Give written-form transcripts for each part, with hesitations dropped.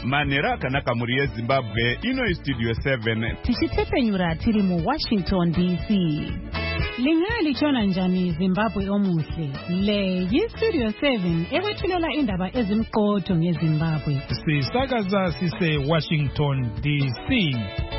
Manera akanaka muri yeZimbabwe ino Studio 7 tichitepenyura tiri mu Washington DC. Lingali chona njani Zimbabwe omuhle. Le Studio 7 ewethulela indaba ezimqotho ngeZimbabwe. Sisakaza sise Washington DC.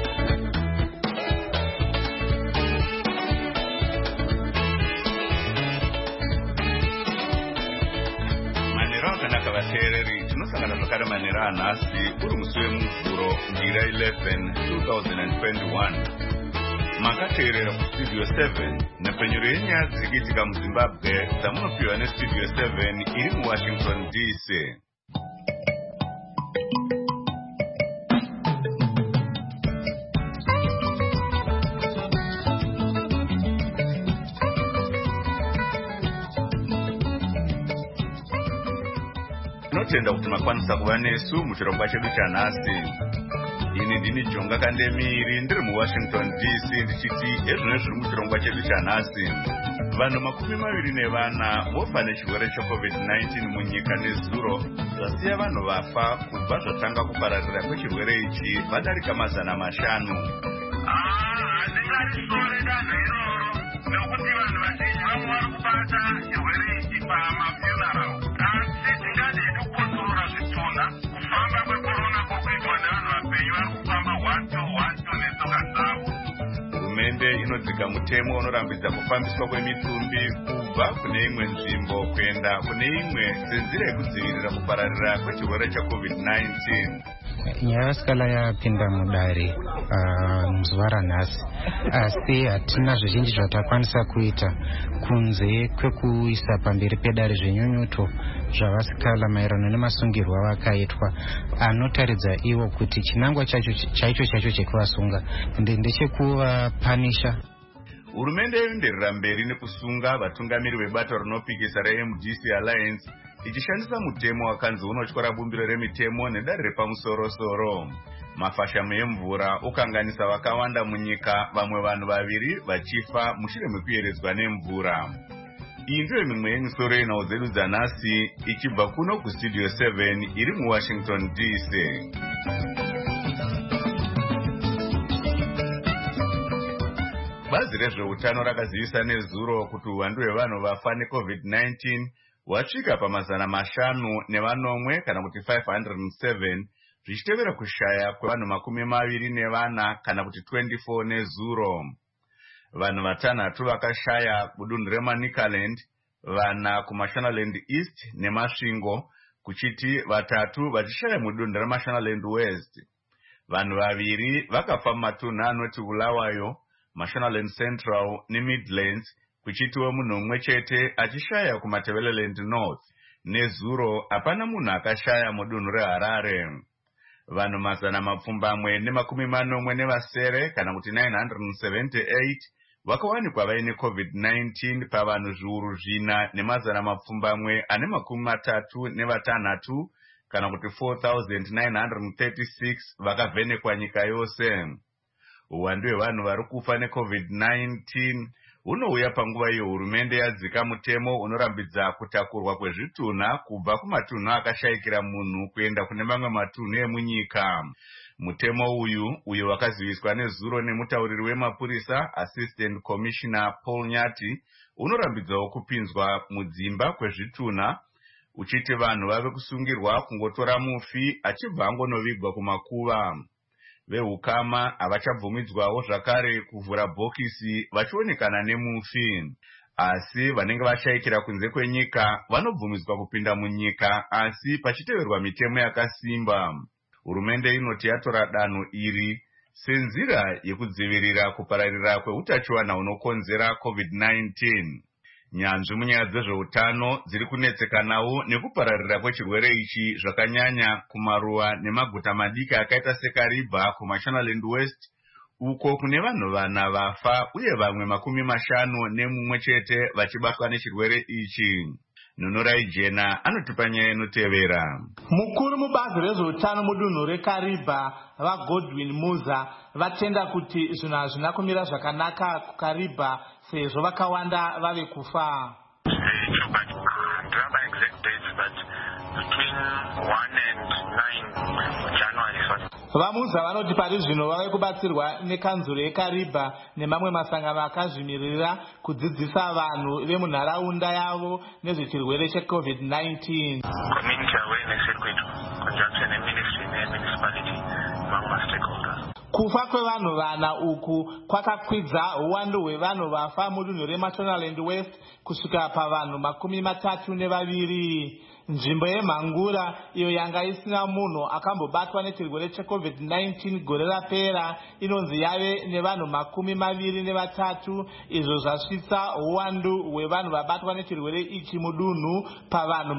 Manera manera nasi urumusuye muzuro ngira 11 2021 makaterera ku Studio 7 napenyure nyazi gitika mu Zimbabwe tamunopiwa ne Studio 7 iri mu Washington DC. Tenda kuti makwanisa kuva nesu muchirongwa chedu chanhasi. Ini ndini Jonga Kandemiri ndiri mu Washington DC ndichiti ezvino zviri muchirongwa chedu chanhasi. Vanhu 24 vofa nechirwere cheCovid-19 munyika nezuro zvasiya vanhu vafa kubva zvatanga kupararira kwechirwere ichi vadarika 500. Handingarisore danho iroro nekuti vanhu vazhinji vamwe vari kubata chirwere ichi pamafuneral. Asi tingade kukonzorora zvituna kufamba kwekorona kokuitwa nevanhu vapenyu vari kufamba hwato netsoka dzavo. Hurumende inodzika mutemo unorambidza kufambiswa kwemitumbi kubva kune imwe nzvimbo kuenda kune imwe senzira yekudzivirira kupararira kwechirwere cheCovid-19. Nyaskala yapinda mudare muzuva ranhasi, asi hatina zvizhinji zvatakwanisa kuita kunze kwekuisa pamberi pedare zvenyunyuto zvavasikala maererano nemasungirwo avakaitwa anotaridza ivo kuti chinangwa chaicho chekuvasunga ndechekuvapanisha. Hurumende yoenderera mberi nekusunga vatungamiri vebato rinopikisa reMDC Alliance ichishandisa mutemo wakanzi unotyora bumbiro remitemo nedare repamusoro-soro. Mafashamu emvura ukanganisa vakawanda munyika, vamwe vanhu 2 vachifa mushure mekuyeredzwa nemvura. Iyi ndiyo mimwe yemisoro yenhau dzedu dzanhasi ichibva kuno kuStudio 7 iri mu Washington DC. Bazi rezveutano rakazivisa nezuro kuti uwandu hwevanhu vafa neCovid-19 hwasvika pa500 nevanomwe kana kuti 507 zvichitevera kushaya kwevanhu 24 kana kuti 24 nezuro. Vanhu 5 vakashaya kudunhu reManicaland, 4 kuMashonaland East neMasvingo, kuchiti 3 vachishaya mudunhu reMashonaland West. Vanhu 2 vakafa mumatunhu anoti Bulawayo, Mashonaland Central neMidlands, kuchitiwo munhu umwe chete achishaya kuMatebeleland North. Nezuro hapana munhu akashaya mudunhu reHarare. Vanhu 140 kana kuti 978 vakawanikwa vaine COVID-19 pavanhu zviuru 4,436 kana kuti 4,936 vakavhenekwa nyika yose. Uwandu hwevanhu vari kufa neCovid-19 hunouya panguva iyo hurumende yadzika mutemo unorambidza kutakurwa kwezvitunha kubva kumatunhu akashayikira munhu kuenda kune mamwe matunhu emunyika. Mutemo uyo wakaziviswa nezuro nemutauriri wemapurisa Assistant Commissioner Paul Nyati unorambidzawo kupinzwa mudzimba kwezvitunha, uchiti vanhu vave kusungirwa kungotora mufi achibva angonovigwa kumakuva. Vehukama havachabvumidzwawo zvakare kuvhura bhokisi vachionekana nemufi, asi vanenge vashayikira kunze kwenyika vanobvumidzwa kupinda munyika asi pachiteverwa mitemo yakasimba. Hurumende inoti yatora danho iri senzira yekudzivirira kupararira kweutachiwana hunokonzera COVID-19. Nyanzvi munyaya dzezveutano dziri kunetsekanawo nekupararira kwechirwere ichi zvakanyanya kumaruwa nemaguta madiki akaita seKariba kuMashonaland West, uko kune vanhu 4 vafa uye vamwe 51 chete vachibatwa nechirwere ichi. Nunurai Jena anotipa nyaya inotevera. Mukuru mubazi rezveutano mudunhu reKariba vaGodwin Muza vatenda kuti zvinhu hazvina kumira zvakanaka kuKariba sezvo vakawanda vave kufa. between 1 and 9 January. Vamuza vanoti pari zvino vave kubatsirwa nekanzuro yeKariba nemamwe masangano akazvimirira kudzidzisa vanhu vemunharaunda yavo nezvechirwere cheCovid-19. Community awareness circuit conjunction neministry nemunicipality among stakeholders. Kufa kwevanhu vana uku kwakakwidza uwandu hwevanhu vafa mudunhu reMashonaland West kusvika pavanhu 32. Nzvimbo yeMhangura iyo yanga isina munhu akambobatwa nechirwere cheCovid-19 gore rapera inonzi yave nevanhu 23, izvo zvasvitsa uwandu hwevanhu vabatwa nechirwere ichi mudunhu pavanhu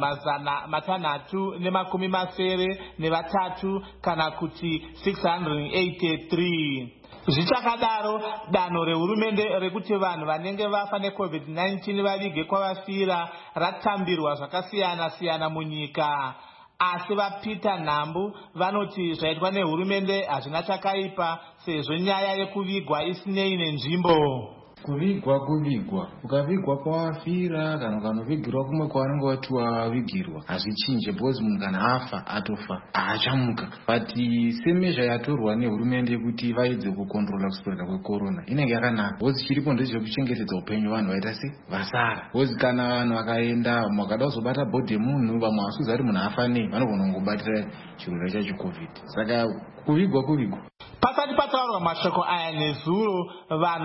673 kana kuti 683. Zvichakadaro, danho rehurumende rekuti vanhu vanenge vafa neCovid-19 vavige kwavafira ratambirwa zvakasiyana-siyana munyika. Asi vaPeter Nambu vanoti zvaitwa nehurumende hazvina chakaipa sezvo nyaya yekuvigwa isinei nenzvimbo. Kuvigwa ukavigwa kwawafira kana ukanovigirwa kumwe kwavanenge vati wavigirwa hazvichinje, because munhu kana afa atofa haachamuka. But semezva yatorwa nehurumende kuti vaedze kukontrola kuspreada kwekorona inenge yakanaka, because chiripo ndezvekuchengetedza upenyu vanhu vaita se vasara. Because kana vanhu vakaenda makada kuzobata bhodhi yemunhu vamwe havasuza ari munhu afa nei, vanogona kungobatira chirwere chachiCovid. Saka kuvigwa pasati pataurwa mashoko aya nezuro, vanhu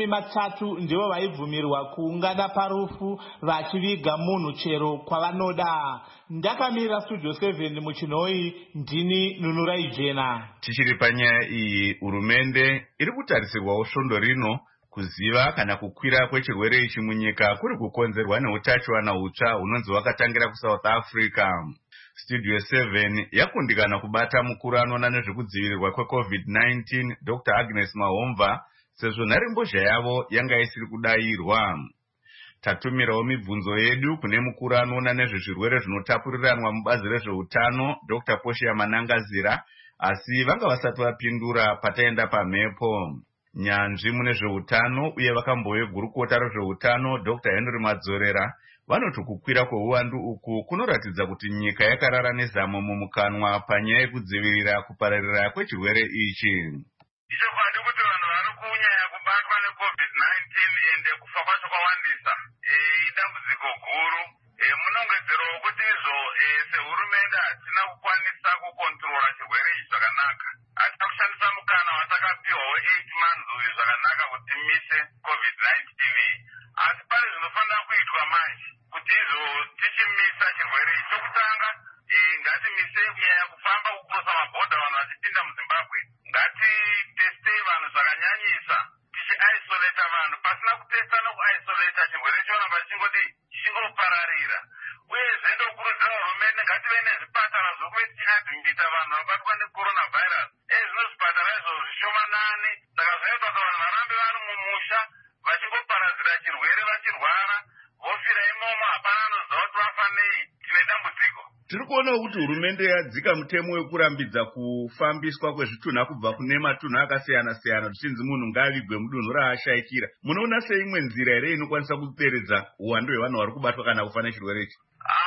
30 ndivo vaibvumirwa kuungana parufu vachiviga munhu chero kwavanoda. Ndakamirira Studio 7 muchinoi, ndini Nunurai Jena. Tichiri panyaya iyi, hurumende iri kutarisirwawo svondo rino kuziva kana kukwira kwechirwere ichi munyika kuri kukonzerwa neutachiwana hutsva hunonzi hwakatangira kuSouth Africa. Studio 7 yakundikana kubata mukuru anoona nezvekudzivirirwa kweCovid-19 Dr. Agnes Mahomva sezvo nharembozha yavo yanga isiri kudayirwa. Tatumirawo mibvunzo yedu kune mukuru anoona nezvezvirwere zvinotapuriranwa mubazi rezveutano Dr. Poshia Manangazira, asi vanga vasati vapindura pataenda pamhepo. Nyanzvi mune zveutano uye vakambouye gurukota rezveutano Dr. Henry Madzorera vanoti kukwira kweuwandu uku kunoratidza kuti nyika yakarara nezamo mumukanwa panyaya yekudzivirira kupararira kwechirwere ichi. Ichokwadi kuti vanhu vari kunyanya kubatwa neCovid-19 ende kufa kwacho kwawandisa idambudziko guru. Munongedzerawo kuti izvo sehurumende hatina kukwanisa kukontrola chirwere ichi zvakanaka. Hatina kushandisa mukana watakapiwawo 8 months uyu zvakanaka kuti timise COVID-19. Asi pane zvinofanira kuitwa manje kuti izvo tichimisa chirwere ichi. Chokutanga, ngatimise kunyanya kufamba kukurosa mabhodha vanhu vachipinda muZimbabwe. Ngatitestei vanhu zvakanyanyisa, tichiisolata vanhu. Pasina kutesta nokuisolata chirwere choramba chingopararira. Uyezve ndokurudzira hurumende ngative nezvipatara zvokuve tichiadhimbita vanhu vabatwa necoronavirus. Zvino zvipatara izvo zvishomanane, saka zvinoita kuti vanhu varambe vari mumusha vachingoparadzira chirwere vachirwara, vofira imomo, hapana anoziva kuti vafa nei. Tine dambudziko. Tiri kuonawo kuti hurumende yadzika mutemo wekurambidza kufambiswa kwezvitunha kubva kune matunhu akasiyana-siyana zvichinzi munhu ngaavigwe mudunhu raashaikira. Munoona seimwe nzira here inokwanisa kuperedza uwandu hwevanhu vari kubatwa kana kufa nechirwere ichi?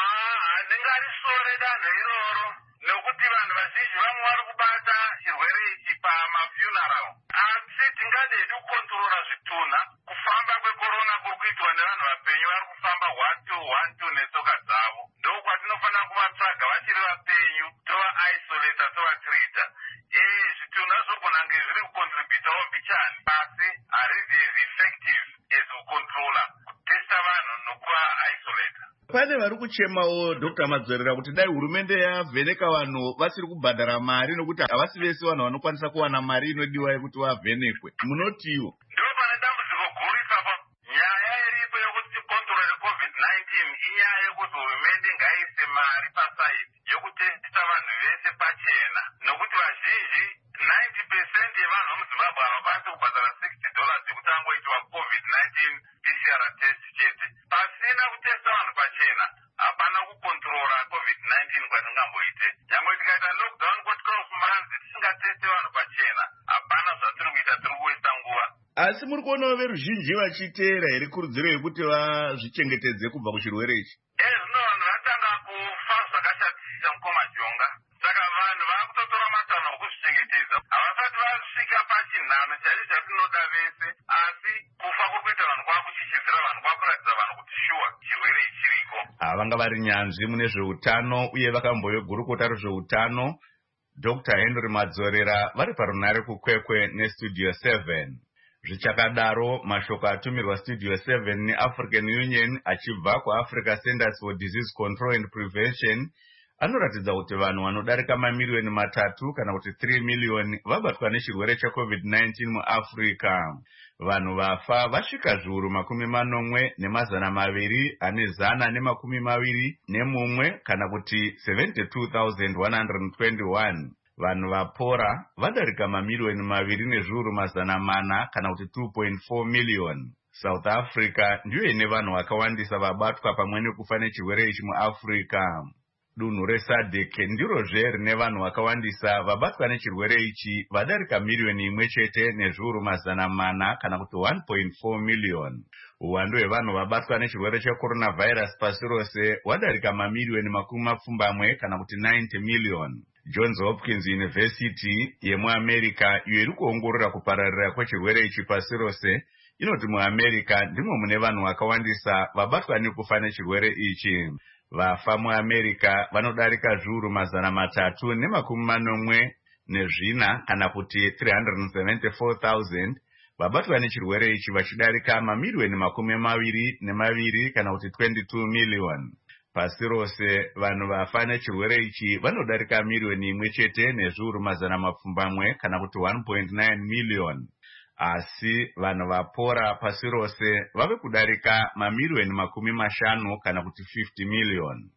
Handingarisore danho iroro, nekuti vanhu vazhinji vamwe vari kubata chirwere ichi pamafuneral. Asi tingadei kukontrola zvitunha. Kufamba kwekorona kuri kuitwa nevanhu vapenyu vari kufamba 1-2 netsoka dzavo. Ndokwatinofanira kuvatsvaga vachiri vapenyu, tova-isolata, tova-treata. Zvitunha zvogona kunge zviri kucontributawo mbichani, asi harisi as effective as kucontrola, kutesta vanhu nokuva-isolata. Pane vari kuchemawo Dr. Madzorera kuti dai hurumende yavheneka vanhu vasiri kubhadhara mari nokuti havasi vese vanhu vanokwanisa kuwana mari inodiwa yekuti vavhenekwe. Munotiwo? Ndopane dambudziko guru ipapo. Nyaya iripo yokuti tikontrole COVID-19 inyaya yekuti hurumende ngaiise mari pasaidi yokutesta vanhu vese pachena, nokuti vazhinji 90% yevanhu vemuZimbabwe havakwanisi kubhadhara $60 yekuti angoitwa COVID-19 PCR test chete. Pasina kutesta vanhu pachena, hapana kukontrola COVID-19 kwatingamboite. Nyangwe tikaita lockdown kwa12 months tisingateste vanhu pachena, hapana zvatiri kuita, tiri kuwesta nguva. Asi muri kuonawo veruzhinji vachiteera here kurudziro yekuti vazvichengetedze kubva kuchirwere ichi? Zvino vanhu vatanga kufa zvakashata vanga vari nyanzvi mune zveutano uye vakamboyogurukota rezveutano Dr. Henry Madzorera vari parunare kukwekwe nestudio 7. Zvichakadaro, mashoko atumirwa studio 7 neAfrican Union achibva kuAfrica Centers for Disease Control and Prevention anoratidza kuti vanhu vanodarika mamiliyoni 3 kana kuti 3 miliyoni vabatwa nechirwere cheCovid-19 muAfrica. Vanhu vafa vasvika zviuru 221 kana kuti 72,121. Vanhu vapora vadarika mamiliyoni 2 nezviuru 400 kana kuti 2.4 miliyoni. South Africa ndiyo ine vanhu vakawandisa vabatwa pamwe nekufa nechirwere ichi muAfrica. Dunhu reSADC ndirozve rine vanhu vakawandisa vabatwa nechirwere ichi vadarika miliyoni 1 nezviuru 400 kana kuti 1.4 miliyoni. Uwandu hwevanhu vabatwa nechirwere checoronavirus pasi rose wadarika mamiliyoni 20 kana kuti 90 miliyoni. Johns Hopkins University yemuAmerica iyo iri kuongorora kupararira kwechirwere ichi pasi rose inoti muAmerica ndimo mune vanhu vakawandisa vabatwa nekufa nechirwere ichi. Vafa muAmerica vanodarika zviuru 384 kana kuti 374,000. Vabatwa nechirwere ichi vachidarika mamiliyoni 22 kana kuti 22 miliyoni. Pasi rose vanhu vafa nechirwere ichi vanodarika miliyoni 1 nezviuru 200 kana kuti 1.9 miliyoni. Asi vanhu vapora pasi rose vave kudarika mamiliyoni 50 kana kuti 50 miliyoni.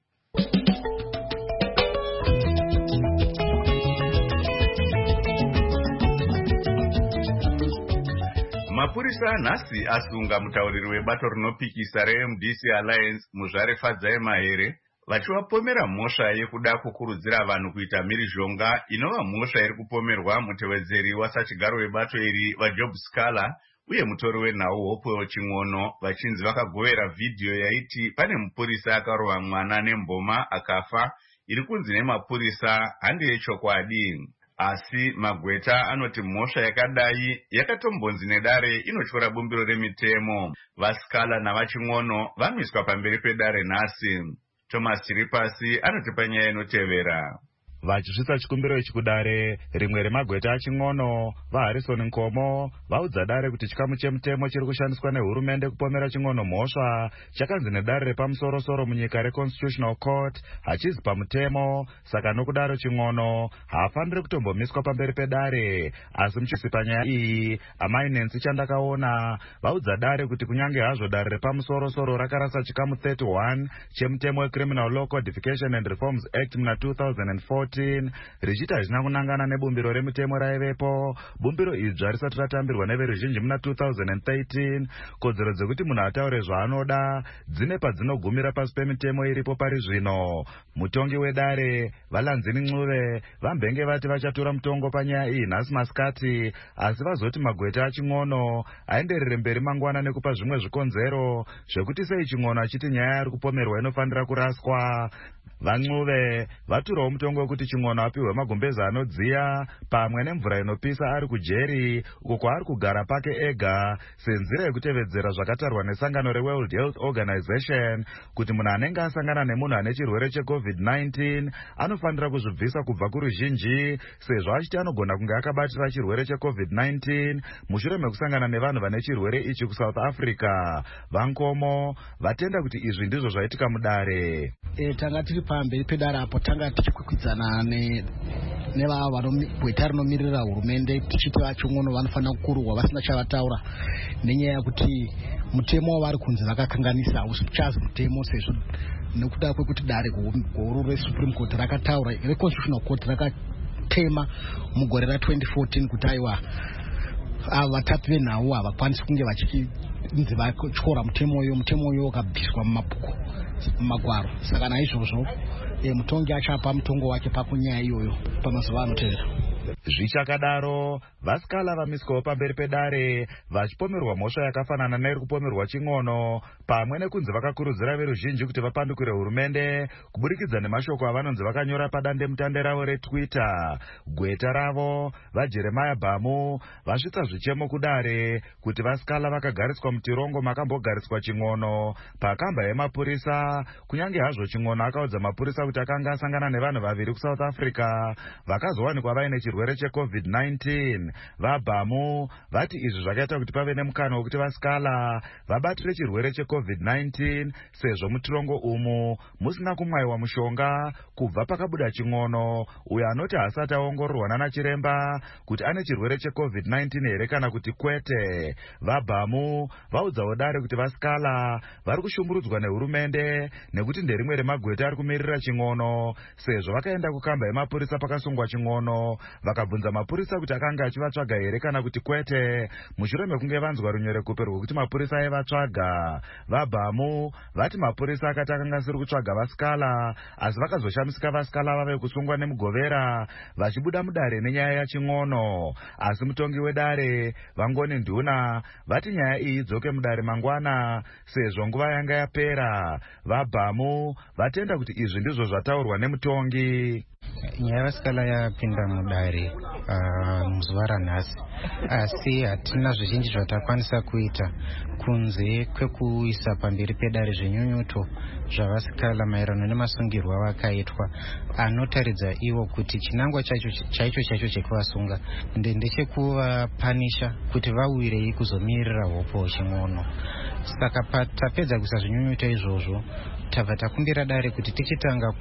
Mapurisa nhasi asunga mutauriri webato rinopikisa reMDC Alliance Muzvare Fadzai Mahere vachivapomera mhosva yekuda kukurudzira vanhu kuita mhirizhonga inova mhosva iri kupomerwa mutevedzeri wasachigaro webato iri vaJob Scala uye mutori wenhau Hope Ching'ono vachinzi vakagovera vhidhiyo yaiti pane mupurisa akarova mwana nemboma akafa iri kunzi nemapurisa handi yechokwadi. Asi Magweta anoti mhosva yakadai yakatombonzi nedare inotyora bumbiro remitemo. VaScala navaChing'ono vamiswa pamberi pedare nhasi. Thomas Chiripasi anoti panyaya inotevera. Vachisvitsa chikumbiro ichi kudare, rimwe reMagweta aChing'ono, vaHarrison Nkomo, vaudza dare kuti chikamu chemutemo chiri kushandiswa nehurumende kupomera Ching'ono mhosva chakanzi nedare repamusoro-soro munyika reConstitutional Court hachizi pamutemo, saka nokudaro Ching'ono haafaniri kutombomiswa pamberi pedare. Asi muchisi panyaya iyi, amai Nancy Chandakaona, vaudza dare kuti kunyange hazvo dare repamusoro-soro rakarasa chikamu 31 chemutemo weCriminal Law Codification and Reforms Act muna 2014 richiita hazina kunangana nebumbiro remutemo raivepo. Bumbiro idzva risati ratambirwa neveruzhinji muna 2013. Kodzero dzekuti munhu ataure zvaanoda dzine padzinogumira pasi pemitemo iripo pari zvino. Mutongi wedare Valanzini Ncube vambenge vati vachatora mutongo panyaya iyi nhasi masikati, asi vazoti Magweta aChing'ono aenderere mberi mangwana nekupa zvimwe zvikonzero zvekuti sei Ching'ono achiti nyaya yari kupomerwa inofanira kuraswa. VaNcube vaturawo mutongo wekuti Ching'ono apiwe magombezi anodziya pamwe nemvura inopisa ari kujeri uko kwaari kugara pake ega senzira yekutevedzera zvakatarwa nesangano reWorld Health Organization kuti munhu anenge asangana nemunhu ane chirwere cheCovid-19 anofanira kuzvibvisa kubva kuruzhinji sezvo achiti anogona kunge akabatira chirwere cheCovid-19 mushure mekusangana nevanhu vane chirwere ichi kuSouth Africa. VaNkomo vatenda kuti izvi ndizvo zvaitika mudare. Tanga tiri pamberi pedare apo tanga tichikwikwidzana nevava Gweta rinomirira hurumende tichiti vaChing'ono vanofanira kukurwa vasina chavataura nenyaya yekuti mutemo wavari kunzi vakakanganisa hausi kuchazi mutemo sezvo nekuda kwekuti dare guru reSupreme Court rakataura reConstitutional Court rakatema mugore ra2014 kuti aiwa vatatu venhau havakwanisi kunge vachinzi vatyora mutemo uyo ukabviswa mumabhuku mumagwaro. Saka naizvozvo mutongi achapa mutongo wake pakunyaya iyoyo pamazuva anotevera. Zvichakadaro, vasikala vamiswawo pamberi pedare vachipomerwa mhosva yakafanana neiri kupomerwa Chingono, pamwe nekunzi vakakurudzira veruzhinji kuti vapandukire hurumende kuburikidza nemashoko avanonzi vakanyora padandemutande ravo reTwitter. Gweta ravo vaJeremiah Bhamu vasvitsa zvichemo kudare kuti vasikala vakagariswa mutirongo makambogariswa Chingono pakamba yemapurisa, kunyange hazvo Chingono akaudza mapurisa kuti akanga asangana nevanhu vaviri kuSouth Africa vakazowanikwa vaine chirwere cheCovid-19. VaBhamu vati izvi zvakaita kuti pave nemukana wekuti vasikala vabatire chirwere cheCovid-19 sezvo mutirongo umu musina kumwaiwa mushonga kubva pakabuda Chingono, uyo anoti haasati aongororwa nana chiremba kuti ane chirwere cheCovid-19 here kana kuti kwete. VaBhamu vaudzawo dare kuti vasikala vari kushumburudzwa nehurumende nekuti nderimwe remagweta ari kumirira Chingono, sezvo vakaenda kukamba yemapurisa pakasungwa Chingono vakabvunza mapurisa kuti akanga achivatsvaga here kana kuti kwete, mushure mekunge vanzwa runyorekupe rwekuti mapurisa aivatsvaga. VaBhamu vati mapurisa akati akanga asiri kutsvaga vasikala, asi vakazoshamisika vasikala vave kusungwa nemugovera vachibuda mudare nenyaya yaChingono. Asi mutongi wedare Vangoni Nduna vati nyaya iyi idzoke mudare mangwana sezvo nguva yanga yapera. VaBhamu vatenda kuti izvi ndizvo zvataurwa nemutongi. Nyaya yavasikala yapinda mudare muzuva ranhasi, asi hatina zvizhinji zvatakwanisa kuita kunze kwekuisa pamberi pedare zvenyunyuto zvavasikala maererano nemasungirwo avakaitwa, anotaridza ivo kuti chinangwa chaicho chekuvasunga ndechekuvapanisha kuti vawirei kuzomirira hopo Chingono. Saka tapedza kuisa zvinyunyuto izvozvo, tabva takumbira dare kuti tichitanga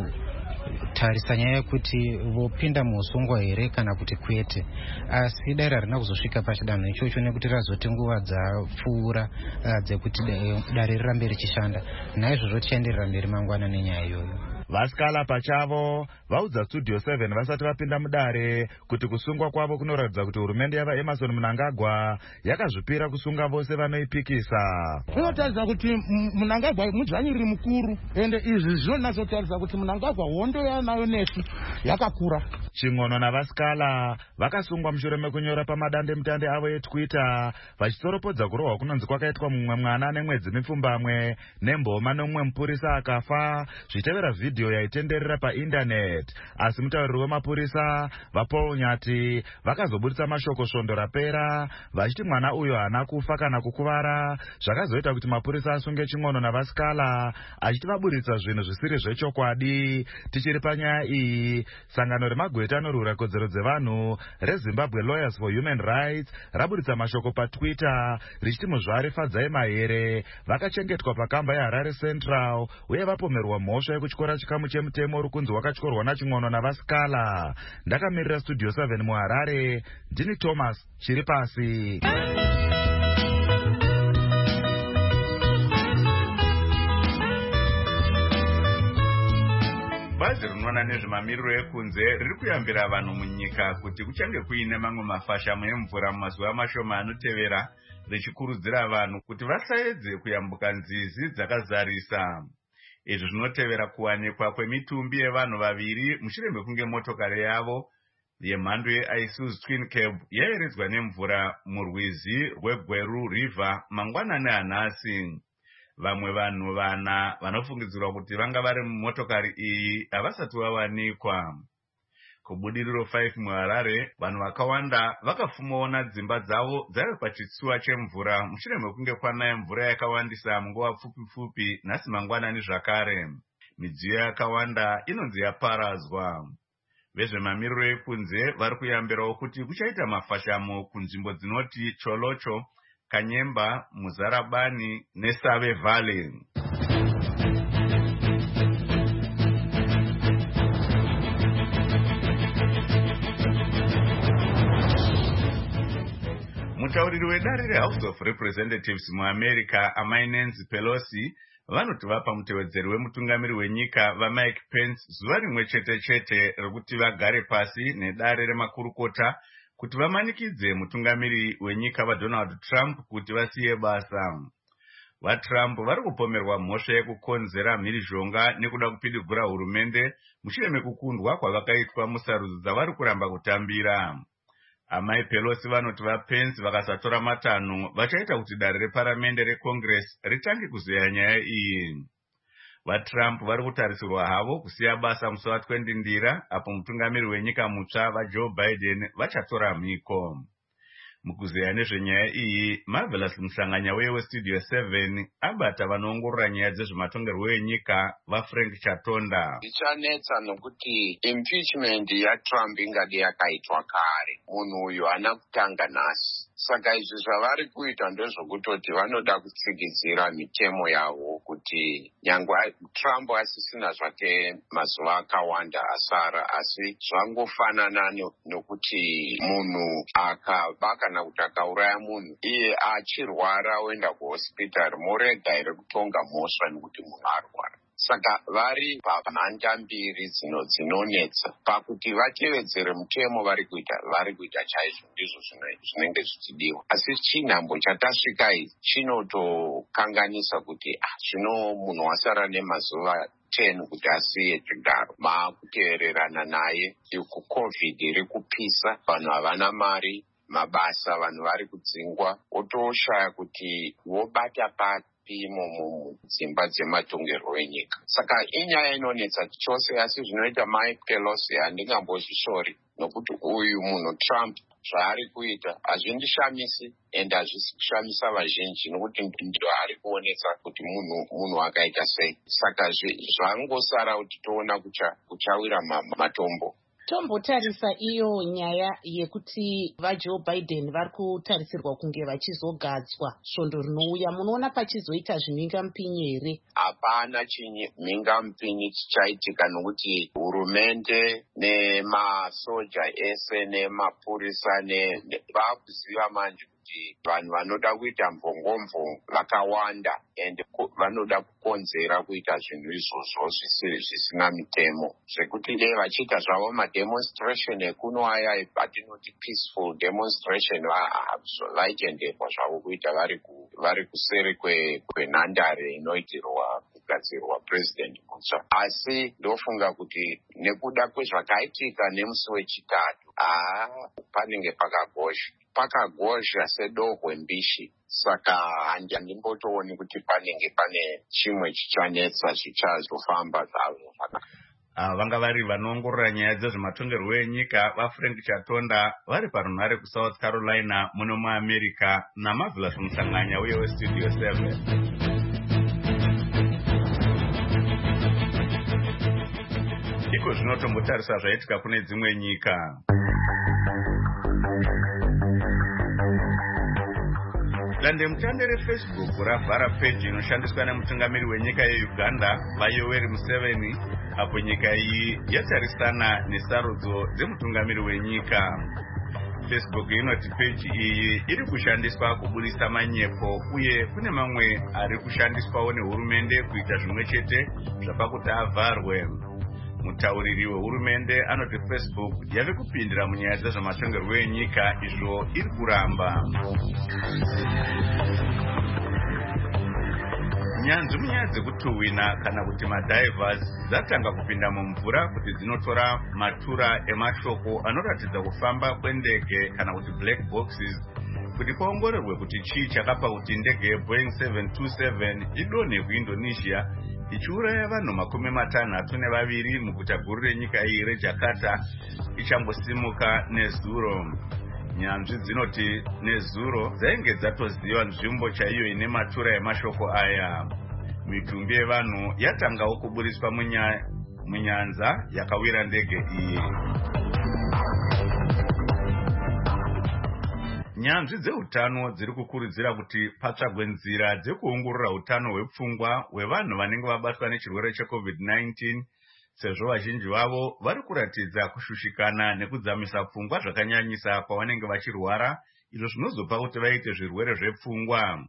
tarisa nyaya yekuti vopinda muusungwa here kana kuti kwete, asi dare harina kuzosvika pachidanho ichocho nekuti razoti nguva dzapfuura dzekuti dare rirambe richishanda. Naizvozvo tichaenderera mberi mangwana nenyaya iyoyo. Vasikala pachavo vaudza Studio 7 vasati vapinda mudare kuti kusungwa kwavo kunoratidza kuti hurumende yavaEmmerson Mnangagwa yakazvipira kusunga vose vanoipikisa. Zvinotaridza kuti Mnangagwa mudzvanyiriri mukuru, ende izvi zvinonatsotaridza kuti Mnangagwa hondo yanayo nesu yakakura. Chingono navasikala vakasungwa mushure mekunyora pamadandemutande avo eTwitter vachitoropodza kurohwa kunonzi kwakaitwa mumwe mwana nemwedzi mipfumbamwe nemboma nomumwe mupurisa akafa, zvichitevera vhidhiyo yaitenderera paindaneti. Asi mutauriri wemapurisa vaPaul Nyati vakazobudisa mashoko svondo rapera vachiti mwana uyo haana kufa kana kukuvara, zvakazoita kuti mapurisa asunge Chingono navasikala achiti vaburitsa zvinhu zvisiri zvechokwadi. Tichiri panyaya iyi, sangano remagweta anorwira kodzero dzevanhu reZimbabwe Lawyers for Human Rights raburitsa mashoko paTwitter richiti muzvari Fadzai Mahere vakachengetwa pakamba yeHarare Central uye vapomerwa mhosva yekutyora chikamu chemutemo uri kunzi wakatyorwa naChingono navasikala. Ndakamirira Studio 7 muHarare, ndini Thomas Chiripasi. Bazi rinoona nezvemamiriro ekunze riri kuyambira vanhu munyika kuti kuchange kuine mamwe mafashamu emvura mumazuva mashoma anotevera, richikurudzira vanhu kuti vasaedze kuyambuka nzizi dzakazarisa. Izvi zvinotevera kuwanikwa kwemitumbi yevanhu vaviri mushure mekunge motokari yavo yemhando yeIsuzu Twin Cab yaeredzwa nemvura murwizi rweGweru River mangwanani anhasi. Vamwe vanhu vana vanofungidzirwa kuti vanga vari mumotokari iyi havasati vawanikwa. Kubudiriro 5 muHarare, vanhu vakawanda vakafumaona dzimba dzavo dzaiva pachitsuwa chemvura mushure mekunge kwanaya mvura yakawandisa munguva pfupi nhasi mangwanani zvakare. Midziyo yakawanda inonzi yaparadzwa. Vezvemamiriro ekunze vari kuyambirawo kuti kuchaita mafashamo kunzvimbo dzinoti Cholocho, Kanyemba, Muzarabani neSave Valley. Mutauriri wedare reHouse of Representatives muAmerica Nancy Pelosi vanoti vapa mutevedzeri wemutungamiri wenyika vaMike Pence zuva rimwe chete rekuti vagare pasi nedare remakurukota kuti vamanikidze mutungamiri wenyika vaDonald Trump kuti vasiye basa. vaTrump vari kupomerwa mhosva yekukonzera mhirizhonga nekuda kupidigura hurumende mushure mekukundwa kwavakaitwa musarudzo dzavari kuramba kutambira. Amai Pelosi vanoti vaPence vakasatora matanho vachaita kuti dare reparamende reCongress ritange kuzeya nyaya iyi. VaTrump vari kutarisirwa havo kusiya basa musi wa20 Ndira apo mutungamiri wenyika mutsva vaJoe Biden vachatora mhiko. Mukuzeya nezvenyaya iyi, Marvelous Muhlanganya weStudio 7 abata vanoongorora nyaya dzezvematongerwo enyika vaFrank Chatonda. Ichanetsa nokuti impeachment yaTrump ingade yakaitwa kare. Munhu uyu haana kutanga nhasi. Saka izvi zvavari kuita ndezvokutoti vanoda kutsigizira mitemo yavo kuti nyangwe Trump asisina zvake mazuva akawanda asara, asi zvangofanana nokuti munhu akaba kana kuti akauraya munhu iye achirwara oenda kuhospitari morega here kutonga mhosva nekuti munhu arwara. Saka vari pamhanda mbiri dzinonetsa pakuti vatevedzere mutemo vari kuita chaizvo ndizvo zvinenge zvichidiwa. Asi chinhambo chatasvika ichi chinotokanganisa kuti zvino munhu wasara nemazuva 10 kuti asiye chigaro, maakuteererana naye COVID iri kupisa, vanhu havana mari, mabasa vanhu vari kudzingwa, otoshaya kuti vobata mudzimba dzematongerwo enyika. Saka inyaya inonetsa chose, asi zvinoita Mai Pelosi handingambozvishori nokuti uyu munhu Trump zvaari kuita hazvindishamisi ende hazvisi kushamisa vazhinji nokuti ndo ari kuonetsa kuti munhu akaita sei. Saka zvangosara kuti toona kuchawira matombo. Tombotarisa iyo nyaya yekuti vaJoe Biden vari kutarisirwa kunge vachizogadzwa svondo rinouya. Munoona pachizoita zvimhingamupinyi here? Hapana chimhingamupinyi chichaitika nokuti hurumende nemasoja ese nemapurisa vakuziva manje kuti vanhu vanoda kuita mvongomvongo vakawanda ende vanoda kukonzera kuita zvinhu izvozvo zvisina mitemo, zvekuti dei vachiita zvavo mademonstration ekuno aya atinoti peaceful demonstration vaitenderwa zvavo kuita vari kuseri kwenhandare inoitirwa kugadzirwa president mutsva. Asi ndofunga kuti nekuda kwezvakaitika nemusi wechitatu panenge pakagozha sedohwe mbishi. Saka handimbotooni kuti panenge pane chimwe chichanetsa chichazofamba zvavo zvakanaka. Vanga vari vanoongorora nyaya dzezvematongerwo enyika vaFrank Chatonda vari parunhare kuSouth Carolina muno muAmerica naMarvelous Muhlanganya weStudio 7. Iko zvinotombotarisa zvaitika kune dzimwe nyika. Dandemutande reFacebook ravhara peji inoshandiswa nemutungamiri wenyika yeUganda vaYoweri Museveni apo nyika iyi yatarisana nesarudzo dzemutungamiri wenyika. Facebook inoti peji iyi iri kushandiswa kubudisa manyepo uye kune mamwe ari kushandiswawo nehurumende kuita zvimwe chete zvapakuti avharwe. Mutauriri wehurumende anoti Facebook yave kupindira munyaya dzezvematongerwo enyika izvo iri kuramba. Nyanzvi munyaya dzekutuhwina kana kuti madivers dzatanga kupinda mumvura kuti dzinotora matura emashoko anoratidza kufamba kwendege kana kuti black boxes kuti paongororwe kuti chii chakapa kuti ndege yeBoeing 727 idonhe kuIndonesia ichiuraya vanhu 52 muguta guru renyika iyi reJakarta ichambosimuka nezuro. Nyanzvi dzinoti nezuro dzainge dzatoziva nzvimbo chaiyo ine matura emashoko aya. Mitumbi yevanhu yatangawo kuburiswa munyanza yakawira ndege iyi. Nyanzvi dzeutano dziri kukurudzira kuti patsvagwe nzira dzekuongorora utano hwepfungwa hwevanhu vanenge vabatwa nechirwere cheCovid-19 sezvo vazhinji vavo vari kuratidza kushushikana nekudzamisa pfungwa zvakanyanyisa pavanenge vachirwara, izvo zvinozopa kuti vaite zvirwere zvepfungwa.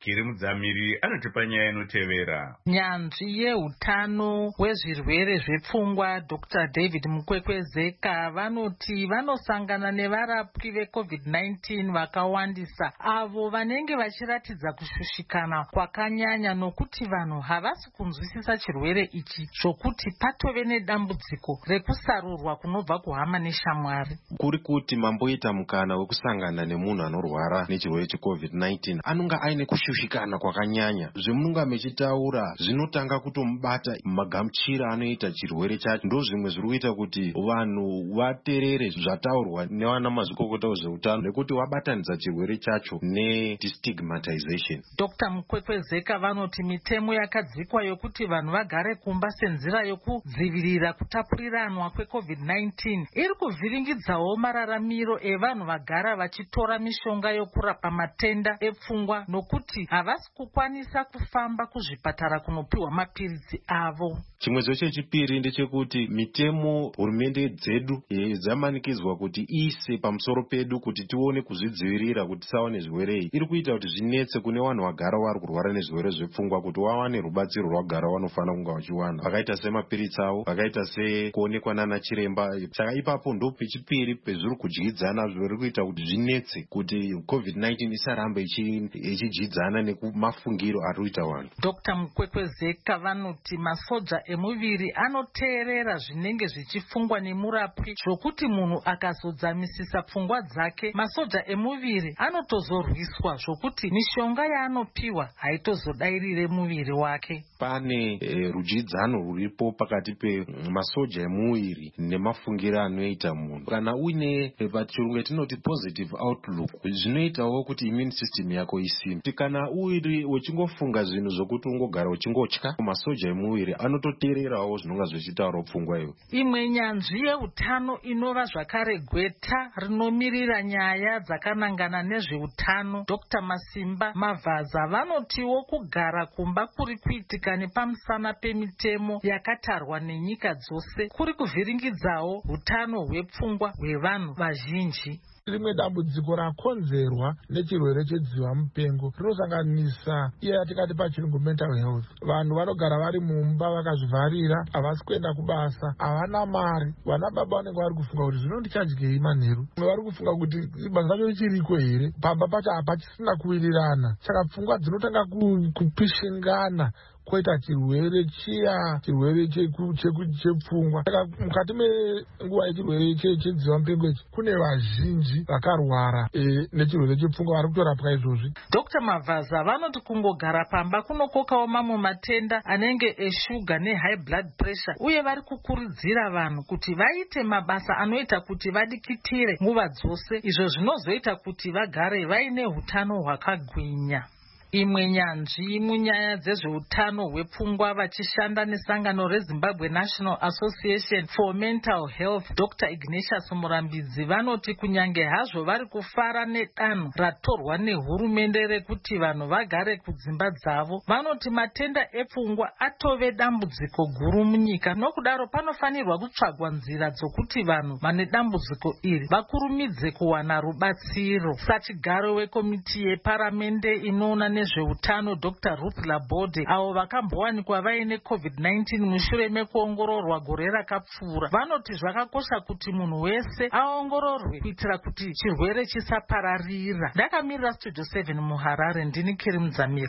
Kiri Mudzamiri anotipa nyaya inotevera. Nyanzvi yeutano hwezvirwere zvepfungwa Dr. David Mukwekwezeka vanoti vanosangana nevarapwi veCovid-19 vakawandisa avo vanenge vachiratidza kushushikana kwakanyanya nokuti vanhu havasi kunzwisisa chirwere ichi zvokuti patove nedambudziko rekusarurwa kunobva kuhama neshamwari. Kuri kuti mamboita mukana wekusangana nemunhu anorwara nechirwere cheCovid-19 anonga aine kushushikana kwakanyanya. Zvemunonga mechitaura zvinotanga kutomubata magamuchira anoita chirwere chacho. Ndozvimwe zviri kuita kuti vanhu vaterere zvataurwa nevana mazvikokota wezveutano nekuti wabatanidza chirwere chacho nedestigmatization. Dr. Mukwekwezeka vanoti mitemo yakadzikwa yokuti vanhu vagare kumba senzira yokudzivirira kutapuriranwa kweCovid-19 iri kuvhiringidzawo mararamiro evanhu vagara vachitora mishonga yokurapa matenda epfungwa nokuti havasi kukwanisa kufamba kuzvipatara kunopiwa mapiritsi avo. Chimwezo chechipiri ndechekuti mitemo hurumende dzedu dzamanikidzwa kuti ise pamusoro pedu kuti tione kuzvidzivirira kuti tisawane zvirwere iri kuita kuti zvinetse kune vanhu vagara vari kurwara nezvirwere zvepfungwa kuti wawane rubatsiro rwagara vanofana kunga vachiwana, vakaita semapiritsi avo, vakaita sekuonekwa nana chiremba. Saka ipapo ndo pechipiri pezviri kudyidzana zviri kuita kuti zvinetse kuti COVID-19 isarambe ichidyidzana nekumafungiro ari kuita vanhu. Dr. Mukwekwezeka vanoti masoja emuviri anoteerera zvinenge zvichifungwa nemurapwi zvokuti munhu akazodzamisisa pfungwa dzake masoja emuviri anotozorwiswa zvokuti mishonga yaanopiwa haitozodairire muviri wake. Pane rudyidzano ruripo pakati pemasoja emuviri nemafungiro anoita munhu. Kana uine pachirungu yatinoti positive outlook zvinoitawo kuti immune system yako isimbe. Kana uri uchingofunga zvinhu zvokuti ungogara uchingotya masoja emuviri anototeererawo zvinonga zvichitaura pfungwa iyo. Imwe nyanzvi yeutano inova zvakare gweta rinomirira nyaya dzakanangana nezveutano Dr. Masimba Mavhaza vanotiwo kugara kumba kuri kuitika nepamusana pemitemo yakatarwa nenyika dzose kuri kuvhiringidzawo utano hwepfungwa hwevanhu vazhinji. Rimwe dambudziko rakonzerwa nechirwere chedziva mupengo rinosanganisa iya yatikati pachirungu mental health. Vanhu vanogara vari mumba vakazvivharira, havasi kuenda kubasa, havana mari. Vana baba vanenge vari kufunga kuti zvino ndichadyei manheru. Vari kufunga kuti basa racho richiriko here, pamba pacho hapachisina kuwirirana. Saka pfungwa dzinotanga kupishingana koita chirwere chiya, chirwere chepfungwa. Saka mukati menguva yechirwere chedziva mupengo ichi kune vazhinji vakarwara nechirwere chepfungwa vari kutorapwa izvozvi. Dr. Mavhaza vanoti kungogara pamba kunokokawo mamwe matenda anenge eshuga nehigh blood pressure uye vari kukurudzira vanhu kuti vaite mabasa anoita kuti vadikitire nguva dzose, izvo zvinozoita kuti vagare vaine hutano hwakagwinya. Imwe nyanzvi munyaya dzezveutano hwepfungwa vachishanda nesangano reZimbabwe National Association for Mental Health Dr. Ignatius Murambidzi vanoti kunyange hazvo vari kufara nedanho ratorwa nehurumende rekuti vanhu vagare kudzimba dzavo, vanoti matenda epfungwa atove dambudziko guru munyika, nokudaro panofanirwa kutsvagwa nzira dzokuti vanhu vane dambudziko iri vakurumidze kuwana rubatsiro. Sachigaro wekomiti yeparamende inoona nezveutano Dr. Ruth Labode avo vakambowanikwa vaine COVID-19 mushure mekuongororwa gore rakapfuura vanoti zvakakosha kuti munhu wese aongororwe kuitira kuti chirwere chisapararira. Ndakamirira Studio 7 muHarare, ndini Kiri Mudzamiri.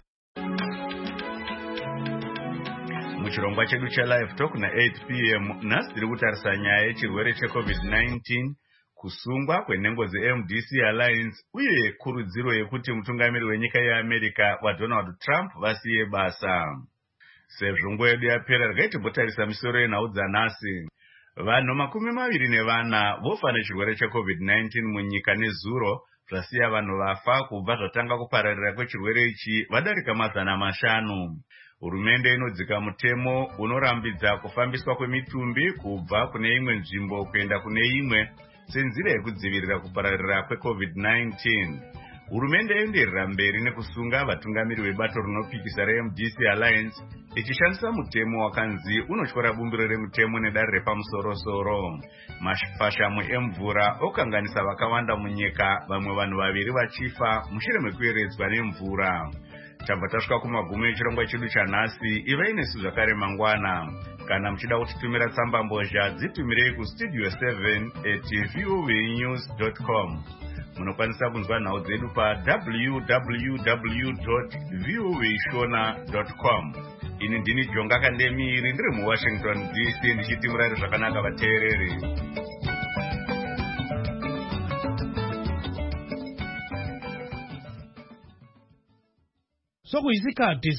Muchirongwa chedu cheLive Talk na8 p.m. nhasi tiri kutarisa nyaya yechirwere cheCovid-19, kusungwa kwenhengo dzeMDC Alliance uye kurudziro yekuti mutungamiri wenyika yeAmerica waDonald Trump vasiye basa. Sezvo nguva yedu yapera regai timbotarisa misoro yenhau dzanhasi. Vanhu 24 vofa nechirwere cheCovid-19 munyika nezuro zvasiya vanhu vafa kubva zvatanga kupararira kwechirwere ichi vadarika 500. Hurumende inodzika mutemo unorambidza kufambiswa kwemitumbi kubva kune imwe nzvimbo kuenda kune imwe senzira yekudzivirira kupararira kweCovid-19. Hurumende yoenderera mberi nekusunga vatungamiri vebato rinopikisa reMDC Alliance ichishandisa mutemo wakanzi unotyora bumbiro remutemo nedare repamusoro-soro. Mafashamu emvura okanganisa vakawanda munyika, vamwe vanhu 2 vachifa mushure mekuyeredzwa nemvura. tabva tasvika kumagumo echirongwa chedu chanhasi. ivai nesu zvakare mangwana. Kana muchida kutitumira tsamba mbozha, dzitumirei kustudio 7@voanews.com. Munokwanisa kunzwa nhau dzedu pa www.voashona.com. Ini ndini Jonga Kandemiri, ndiri muWashington DC, ndichiti murari zvakanaka vateereri. Sokuyisikhathi